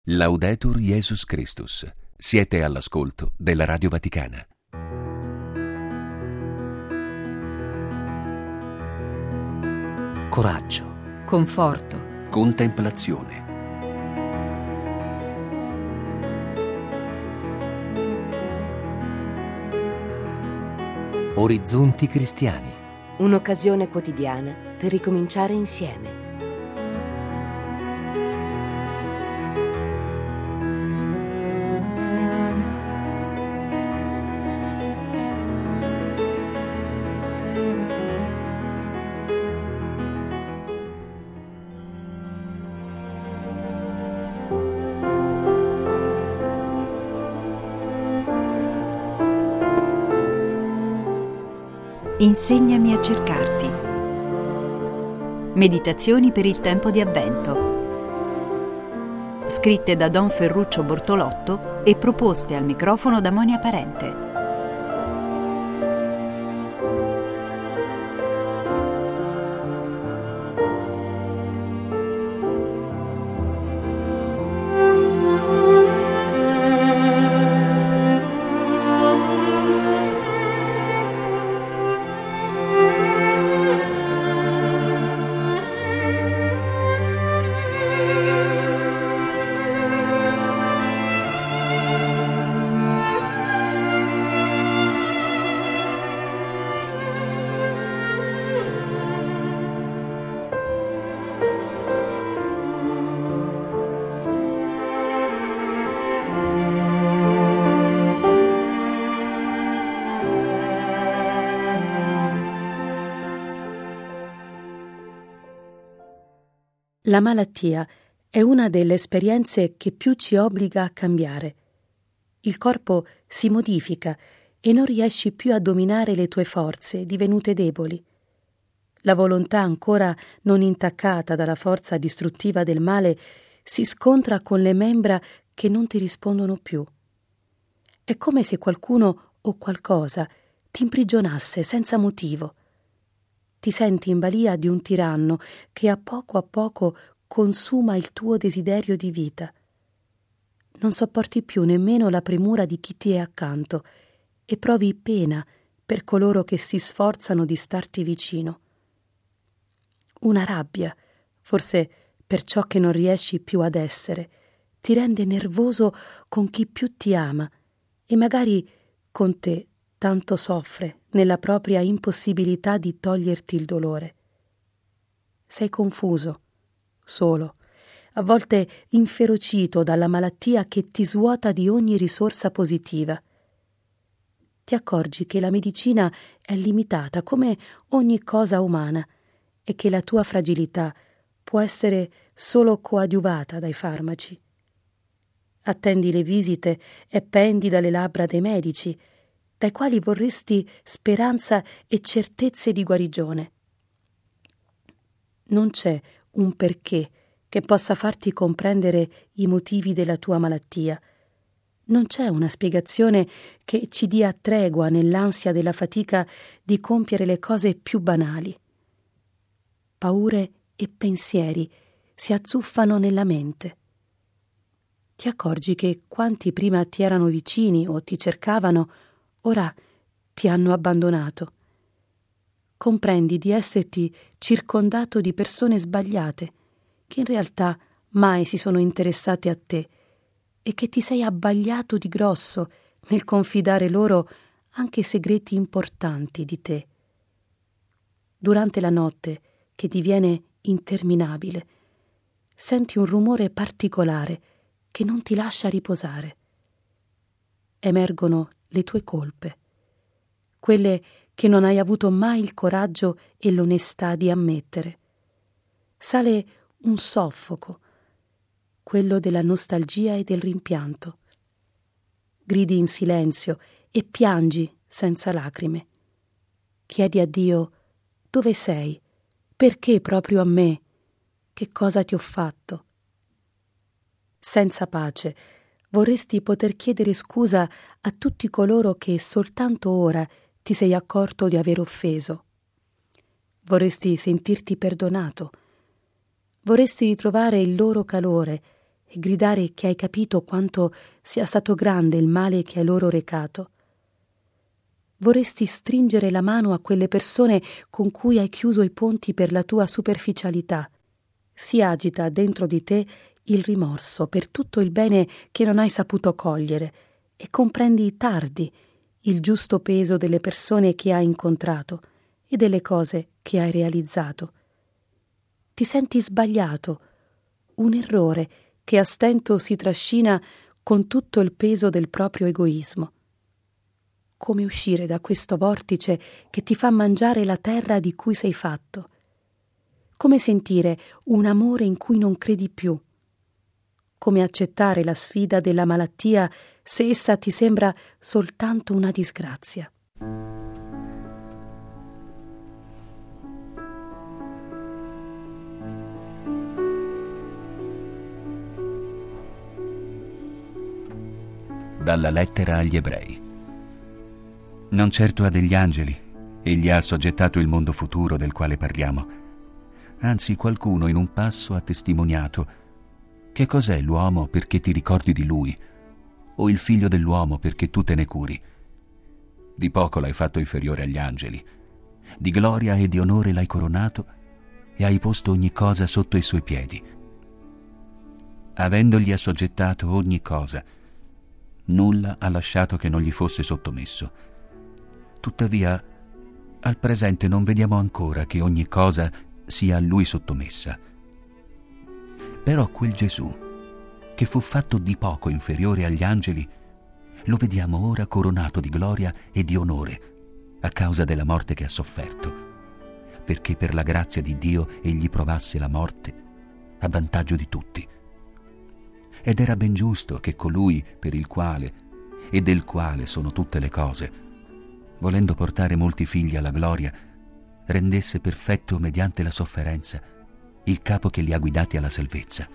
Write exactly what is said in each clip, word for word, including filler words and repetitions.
Laudetur Jesus Christus. Siete all'ascolto della Radio Vaticana. Coraggio, conforto, Contemplazione. orizzonti cristiani. Un'occasione quotidiana per ricominciare insieme. Insegnami a cercarti. Meditazioni per il tempo di Avvento. Scritte da Don Ferruccio Bortolotto e proposte al microfono da Monia Parente. La malattia è una delle esperienze che più ci obbliga a cambiare. Il corpo si modifica e non riesci più a dominare le tue forze, divenute deboli. La volontà ancora non intaccata dalla forza distruttiva del male si scontra con le membra che non ti rispondono più. È come se qualcuno o qualcosa ti imprigionasse senza motivo. Ti senti in balia di un tiranno che a poco a poco consuma il tuo desiderio di vita. Non sopporti più nemmeno la premura di chi ti è accanto e provi pena per coloro che si sforzano di starti vicino. Una rabbia, forse per ciò che non riesci più ad essere, ti rende nervoso con chi più ti ama e magari con te tanto soffre nella propria impossibilità di toglierti il dolore. Sei confuso, solo, a volte inferocito dalla malattia che ti svuota di ogni risorsa positiva. Ti accorgi che la medicina è limitata come ogni cosa umana e che la tua fragilità può essere solo coadiuvata dai farmaci. Attendi le visite e pendi dalle labbra dei medici, dai quali vorresti speranza e certezze di guarigione. Non c'è un perché che possa farti comprendere i motivi della tua malattia. Non c'è una spiegazione che ci dia tregua nell'ansia della fatica di compiere le cose più banali. Paure e pensieri si azzuffano nella mente. Ti accorgi che quanti prima ti erano vicini o ti cercavano ora ti hanno abbandonato. Comprendi di esserti circondato di persone sbagliate, che in realtà mai si sono interessate a te, e che ti sei abbagliato di grosso nel confidare loro anche segreti importanti di te. Durante la notte, che diviene interminabile, senti un rumore particolare che non ti lascia riposare. Emergono le tue colpe, quelle che non hai avuto mai il coraggio e l'onestà di ammettere. Sale un soffoco, quello della nostalgia e del rimpianto. Gridi in silenzio e piangi senza lacrime. Chiedi a Dio: dove sei? Perché proprio a me? Che cosa ti ho fatto? Senza pace, vorresti poter chiedere scusa a tutti coloro che soltanto ora ti sei accorto di aver offeso. Vorresti sentirti perdonato. Vorresti ritrovare il loro calore e gridare che hai capito quanto sia stato grande il male che hai loro recato. Vorresti stringere la mano a quelle persone con cui hai chiuso i ponti per la tua superficialità. Si agita dentro di te il rimorso per tutto il bene che non hai saputo cogliere e comprendi tardi il giusto peso delle persone che hai incontrato e delle cose che hai realizzato. Ti senti sbagliato, un errore che a stento si trascina con tutto il peso del proprio egoismo. Come uscire da questo vortice che ti fa mangiare la terra di cui sei fatto? Come sentire un amore in cui non credi più? Come accettare la sfida della malattia se essa ti sembra soltanto una disgrazia? Dalla lettera agli Ebrei. Non certo ha degli angeli, egli ha assoggettato il mondo futuro del quale parliamo. Anzi, qualcuno in un passo ha testimoniato: che cos'è l'uomo perché ti ricordi di lui, o il figlio dell'uomo perché tu te ne curi? Di poco l'hai fatto inferiore agli angeli, di gloria e di onore l'hai coronato e hai posto ogni cosa sotto i suoi piedi. Avendogli assoggettato ogni cosa, nulla ha lasciato che non gli fosse sottomesso. Tuttavia, al presente non vediamo ancora che ogni cosa sia a lui sottomessa. Però quel Gesù, che fu fatto di poco inferiore agli angeli, lo vediamo ora coronato di gloria e di onore a causa della morte che ha sofferto, perché per la grazia di Dio egli provasse la morte a vantaggio di tutti. Ed era ben giusto che colui per il quale e del quale sono tutte le cose, volendo portare molti figli alla gloria, rendesse perfetto mediante la sofferenza il capo che li ha guidati alla salvezza.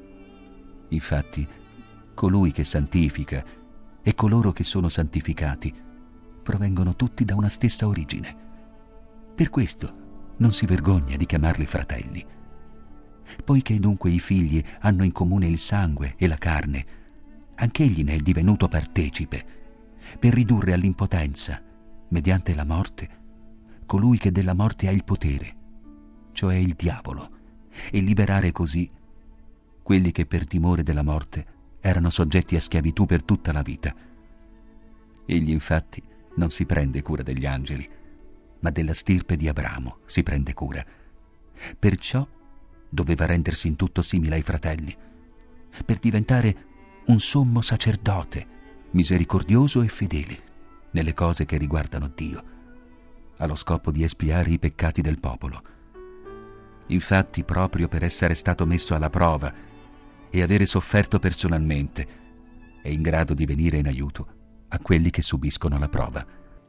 Infatti, colui che santifica e coloro che sono santificati provengono tutti da una stessa origine. Per questo non si vergogna di chiamarli fratelli. Poiché dunque i figli hanno in comune il sangue e la carne, anch'egli ne è divenuto partecipe, per ridurre all'impotenza, mediante la morte, colui che della morte ha il potere, cioè il diavolo, e liberare così quelli che per timore della morte erano soggetti a schiavitù per tutta la vita. Egli infatti non si prende cura degli angeli, ma della stirpe di Abramo si prende cura. Perciò doveva rendersi in tutto simile ai fratelli, per diventare un sommo sacerdote, misericordioso e fedele nelle cose che riguardano Dio, allo scopo di espiare i peccati del popolo. Infatti, proprio per essere stato messo alla prova e avere sofferto personalmente, è in grado di venire in aiuto a quelli che subiscono la prova.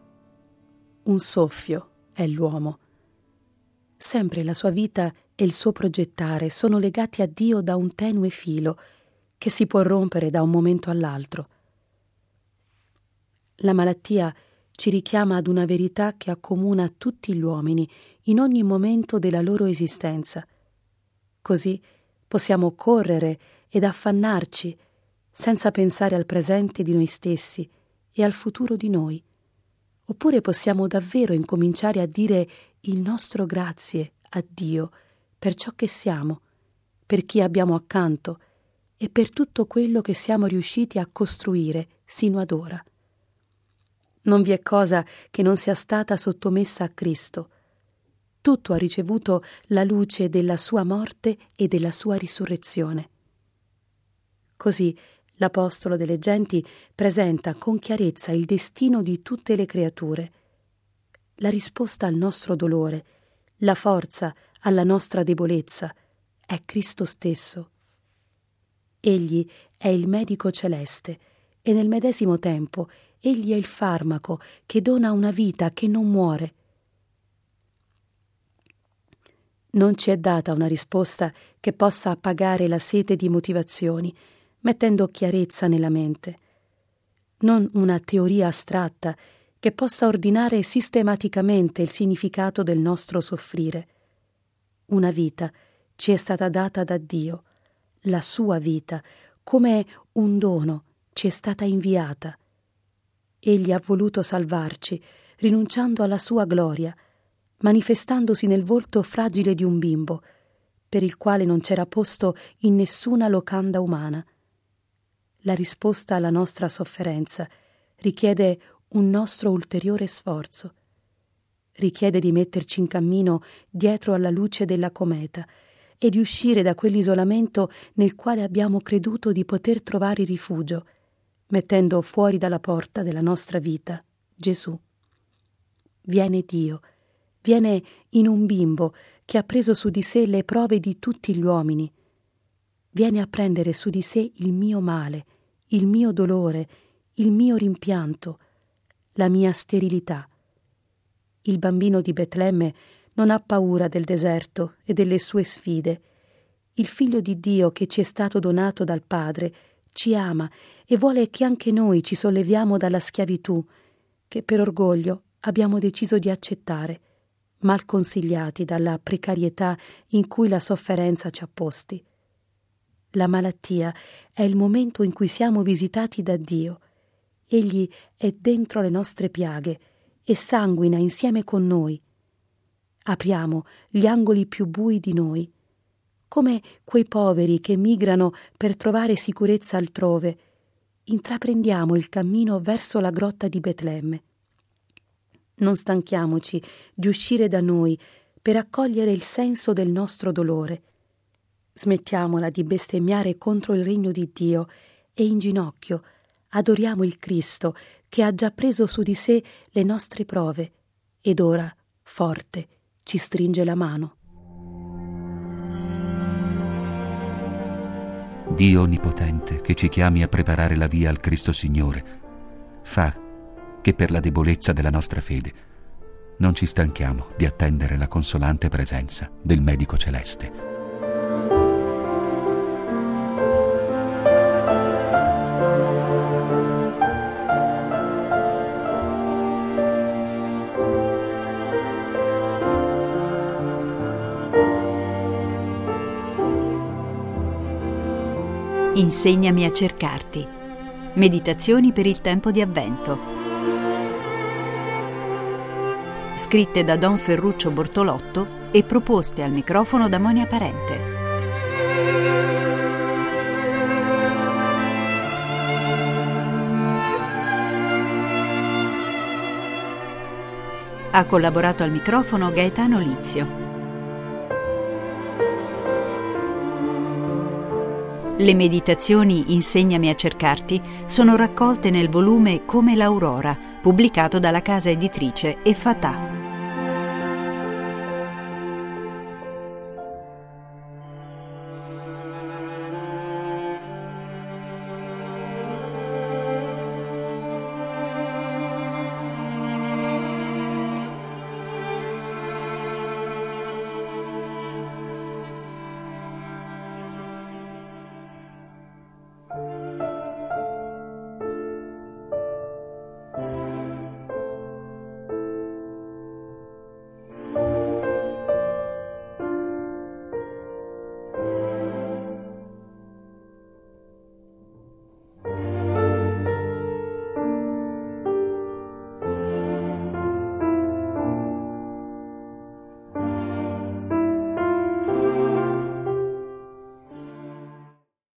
Un soffio è l'uomo. Sempre la sua vita e il suo progettare sono legati a Dio da un tenue filo che si può rompere da un momento all'altro. La malattia ci richiama ad una verità che accomuna tutti gli uomini in ogni momento della loro esistenza. Così possiamo correre ed affannarci senza pensare al presente di noi stessi e al futuro di noi. Oppure possiamo davvero incominciare a dire il nostro grazie a Dio per ciò che siamo, per chi abbiamo accanto e per tutto quello che siamo riusciti a costruire sino ad ora. Non vi è cosa che non sia stata sottomessa a Cristo. Tutto ha ricevuto la luce della sua morte e della sua risurrezione. Così l'Apostolo delle Genti presenta con chiarezza il destino di tutte le creature, la risposta al nostro dolore, la forza alla nostra debolezza, è Cristo stesso. Egli è il medico celeste e nel medesimo tempo egli è il farmaco che dona una vita che non muore. Non ci è data una risposta che possa appagare la sete di motivazioni, mettendo chiarezza nella mente. Non una teoria astratta che possa ordinare sistematicamente il significato del nostro soffrire. Una vita ci è stata data da Dio, la sua vita, come un dono, ci è stata inviata. Egli ha voluto salvarci, rinunciando alla sua gloria, manifestandosi nel volto fragile di un bimbo, per il quale non c'era posto in nessuna locanda umana. La risposta alla nostra sofferenza richiede un nostro ulteriore sforzo. Richiede di metterci in cammino dietro alla luce della cometa e di uscire da quell'isolamento nel quale abbiamo creduto di poter trovare rifugio, mettendo fuori dalla porta della nostra vita Gesù. Viene Dio, viene in un bimbo che ha preso su di sé le prove di tutti gli uomini. Viene a prendere su di sé il mio male, il mio dolore, il mio rimpianto, la mia sterilità. Il bambino di Betlemme non ha paura del deserto e delle sue sfide. Il Figlio di Dio che ci è stato donato dal Padre ci ama e vuole che anche noi ci solleviamo dalla schiavitù che per orgoglio abbiamo deciso di accettare, mal consigliati dalla precarietà in cui la sofferenza ci ha posti. La malattia è il momento in cui siamo visitati da Dio. Egli è dentro le nostre piaghe e sanguina insieme con noi. Apriamo gli angoli più bui di noi, come quei poveri che migrano per trovare sicurezza altrove. Intraprendiamo il cammino verso la grotta di Betlemme. Non stanchiamoci di uscire da noi per accogliere il senso del nostro dolore. Smettiamola di bestemmiare contro il regno di Dio e in ginocchio adoriamo il Cristo che ha già preso su di sé le nostre prove ed ora, forte, ci stringe la mano. Dio Onnipotente, che ci chiami a preparare la via al Cristo Signore, fa che per la debolezza della nostra fede non ci stanchiamo di attendere la consolante presenza del Medico Celeste. Insegnami a cercarti. Meditazioni per il tempo di Avvento. Scritte da Don Ferruccio Bortolotto e proposte al microfono da Monia Parente. Ha collaborato al microfono Gaetano Lizio. Le meditazioni Insegnami a cercarti sono raccolte nel volume Come l'Aurora, pubblicato dalla casa editrice Effatà.